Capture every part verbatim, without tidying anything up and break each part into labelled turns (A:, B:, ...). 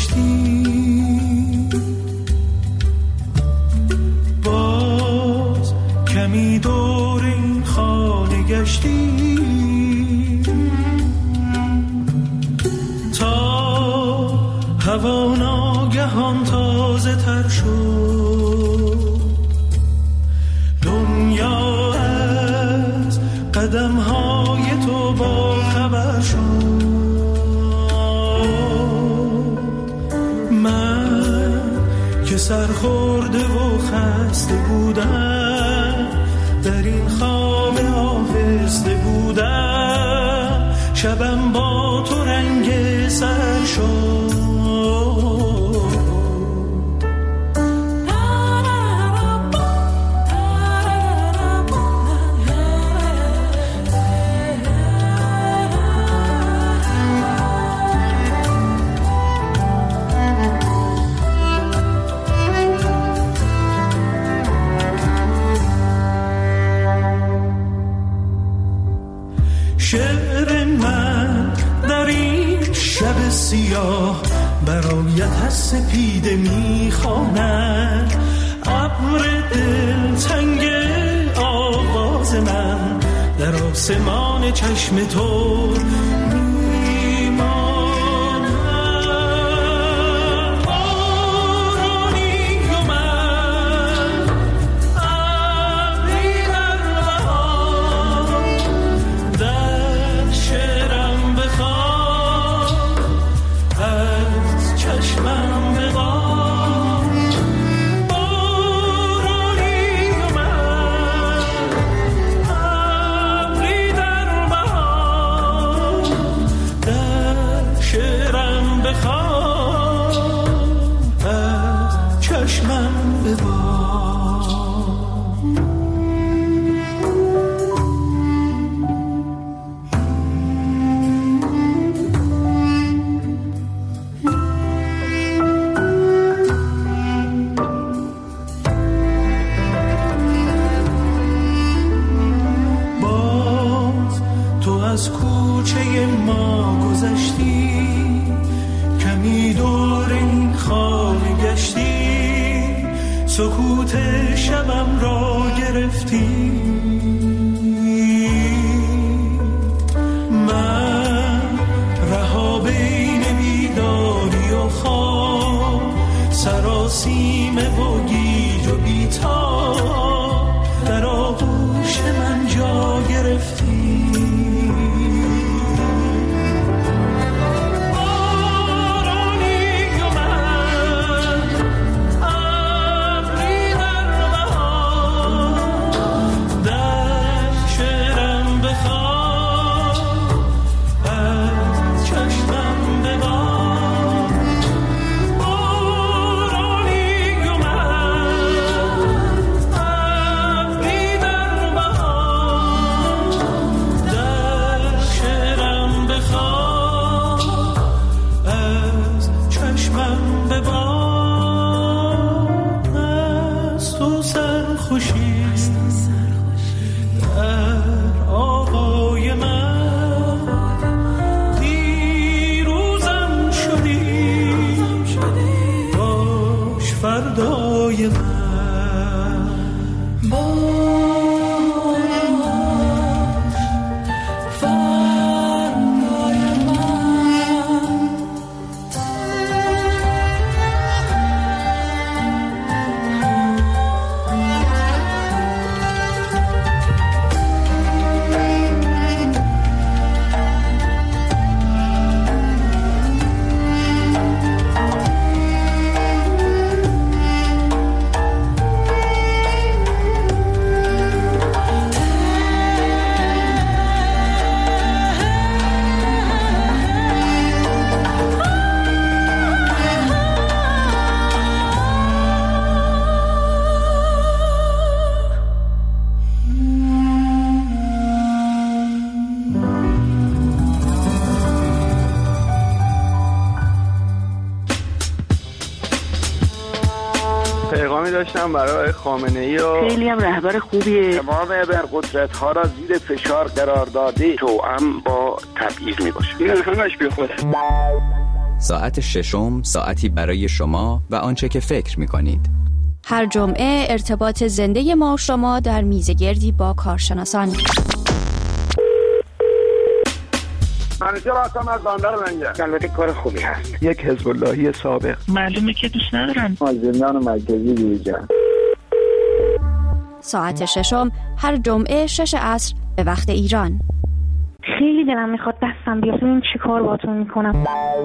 A: گذشتی، باز کمی دور این خانه گشتی، تا هوا ناگهان تازه تر شد، دنیا از قدم های تو با خبر شد. من که سرخورده و خسته بودم، در این خواب آهسته بودم، شبم با تو رنگ سر شد. شعر من در این شب سیاه برایت از سپیده میخواند، ابر دلتنگ آواز من در آسمان چشم تو از کوچه ما گذشتی، کمی دور این خانه گشتی، سکوت شبم را گرفتی. من رها بین بیداری و خواب، سراسیمه و گیج و بیتاب، در آغوش من جا گرفتی.
B: پیغامی داشتم برای خامنه‌ای و
C: خیلی هم رهبر خوبیه.
D: تمام ابرقدرت‌ها را زیر فشار قرار داده، توأم با تبعیض می‌باشه.
B: این همش بی خوده.
C: ساعت ششم ساعتی برای شما و آنچه که فکر می‌کنید.
E: هر جمعه ارتباط زنده ما و شما در میزگردی با کارشناسان.
D: منیجر هستم از بندر منگه. البته کار خوبی هست.
B: یک حزب اللهی سابق.
F: معلومه که دوست ندارم.
D: از زندان مرکزی بیرون.
E: ساعت ششم هر جمعه شش عصر به وقت ایران.
G: خیلی دلم میخواد دستم بیاد ببینم چی کار باهاتون میکنم.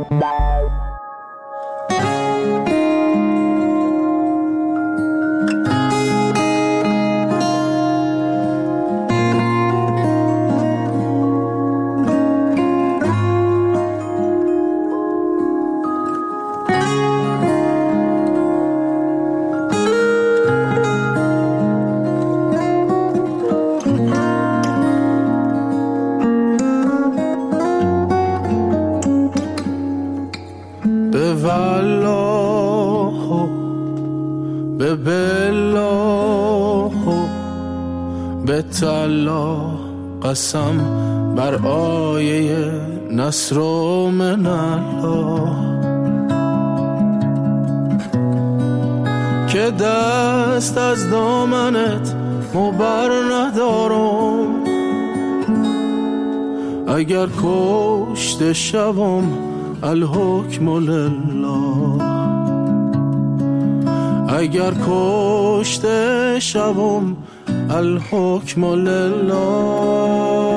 A: به بالله به تلا قسم بر آیه نصر من الله که دست از دامنت مبر ندارم اگر کشته شوم الحکم لله اگر کشته شوم الحکم لله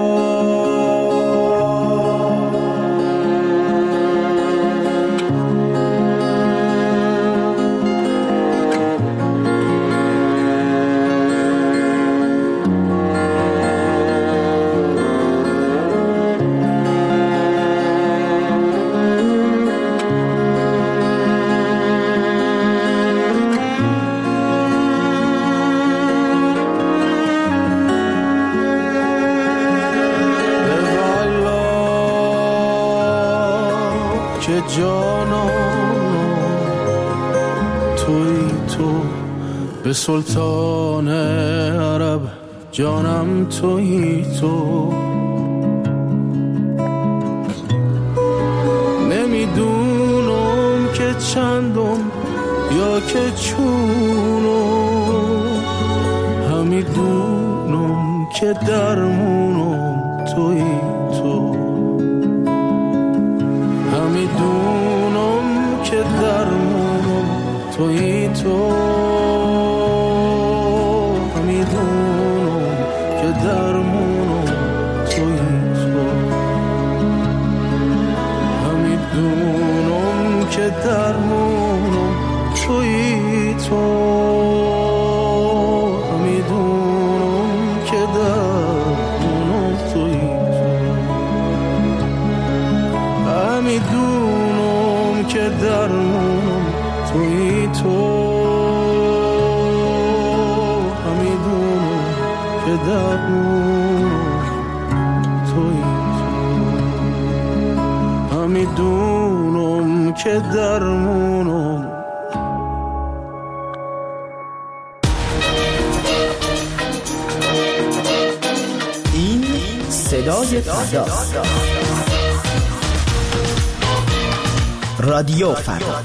A: به سلطان عرب جانم تویی تو نمیدونم که چندم یا که چونم همیدونم که درمونم تویی تو همیدونم که درمونم تویی تو درمونم تویی تو میدونم که درمونم تویی تو میدونم که درمونم تویی تو میدونم که درمونم تویی تو میدونم که درمونم
H: این صدای فردا رادیو فردا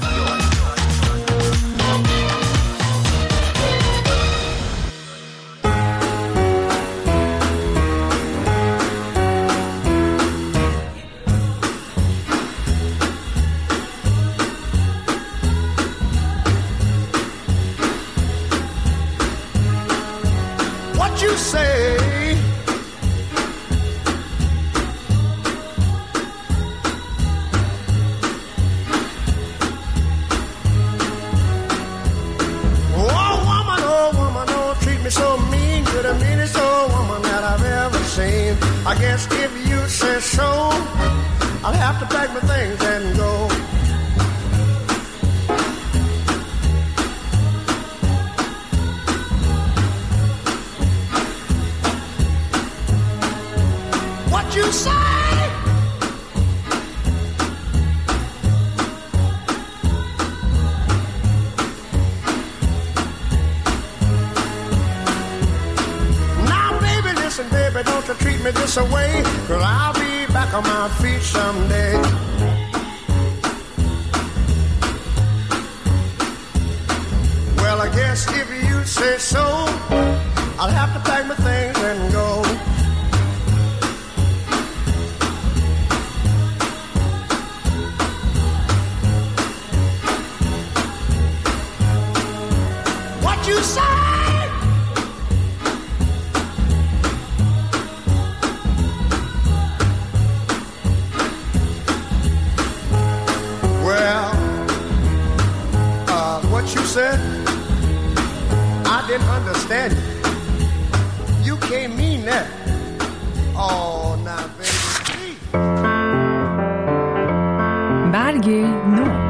I: I guess if you say so, I'll have to pack my things and go. What you say? Baby, don't you treat me this away, 'cause I'll be back on my feet someday. guess if you say so, I'll have to pack my things and go. What you say? Well, uh, what you said, I didn't understand it. You can't mean that. Oh, now, baby, please.
F: برگ نو.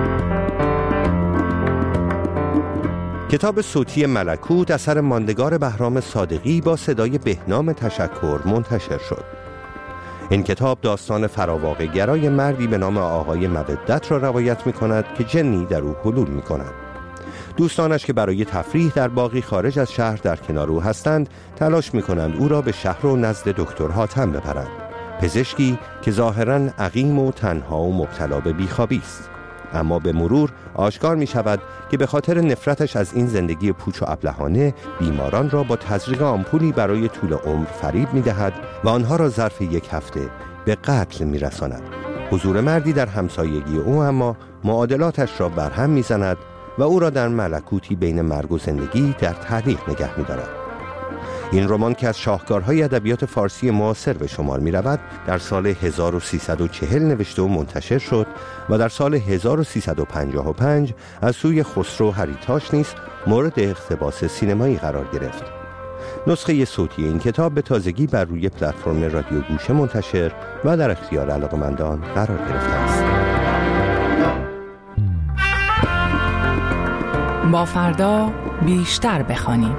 J: کتاب صوتی ملکوت اثر ماندگار بهرام صادقی با صدای بهنام تشکر منتشر شد. این کتاب داستان فراواقع گرای مردی به نام آقای مودت را روایت می کند که جنی در او حلول می کند. دوستانش که برای تفریح در باغی خارج از شهر در کنار او هستند تلاش می کنند او را به شهر و نزد دکتر حاتم ببرند، پزشکی که ظاهراً عقیم و تنها و مبتلا به بیخوابی است. اما به مرور آشکار می شود که به خاطر نفرتش از این زندگی پوچ و ابلهانه بیماران را با تزریق آمپولی برای طول عمر فریب می دهد و آنها را ظرف یک هفته به قتل می رساند. حضور مردی در همسایگی او اما معادلاتش را برهم می زند و او را در ملکوتی بین مرگ و زندگی در تعلیق نگه می دارد. این رمان که از شاهکارهای ادبیات فارسی معاصر به شمار می رود در سال هزار و سیصد و چهل نوشته و منتشر شد و در سال هزار و سیصد و پنجاه و پنج از سوی خسرو هریتاش نیز مورد اقتباس سینمایی قرار گرفت. نسخه صوتی این کتاب به تازگی بر روی پلتفرم رادیو گوشه منتشر و در اختیار علاقه‌مندان قرار گرفته است.
F: با فردا بیشتر بخوانیم.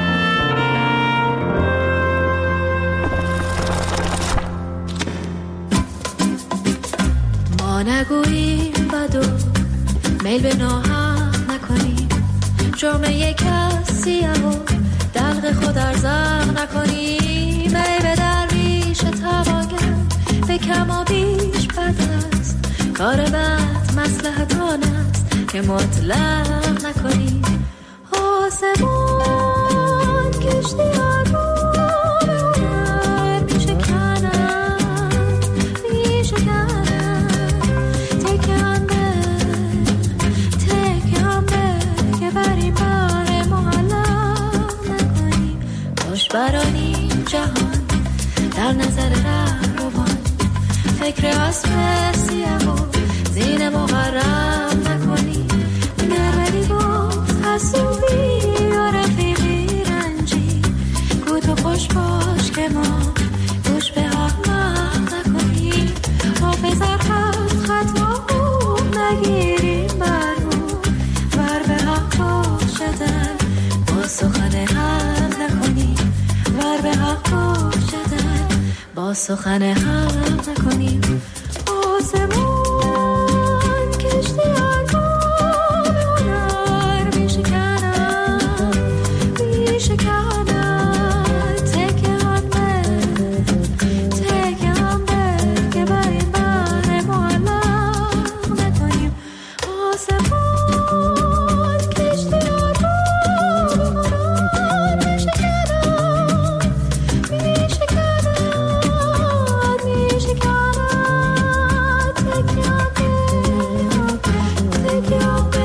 K: ما نگوییم بدو میل به ناحق نکنیم، جرم کسی و دلق خود ارزاق نکنیم. ای به درویش توانگر به کم و بیش بد است، کار بد مصلحت آن است که مطلق نکنیم. آسمان کشتی آرمان هنر می شکنن می شکنن، تکیان به تکیان به که بریم بر معلق نکنیم. باش برانیم جهان در نظر ره روان، فکر اسب سیه و زین مغرب نکنیم. نگردی گفت حسوبی یا رفیقی رنجی، گو تو خوش باش که ما گوش به احمق نکنیم. حافظ حرف خطا نگیریم بر رو ور به حق باشدن، با سخن حق نکنیم. ور به حق باشدن با سخن حق نکنیم. آسمان کشتی آرمان هنر می شکنن می شکنن، تکیان به تکیان به که بریم بر معلق نکنیم. آسمان کشتی آرمان هنر می شکنن می شکنن می شکنن، تکیان به تکیان به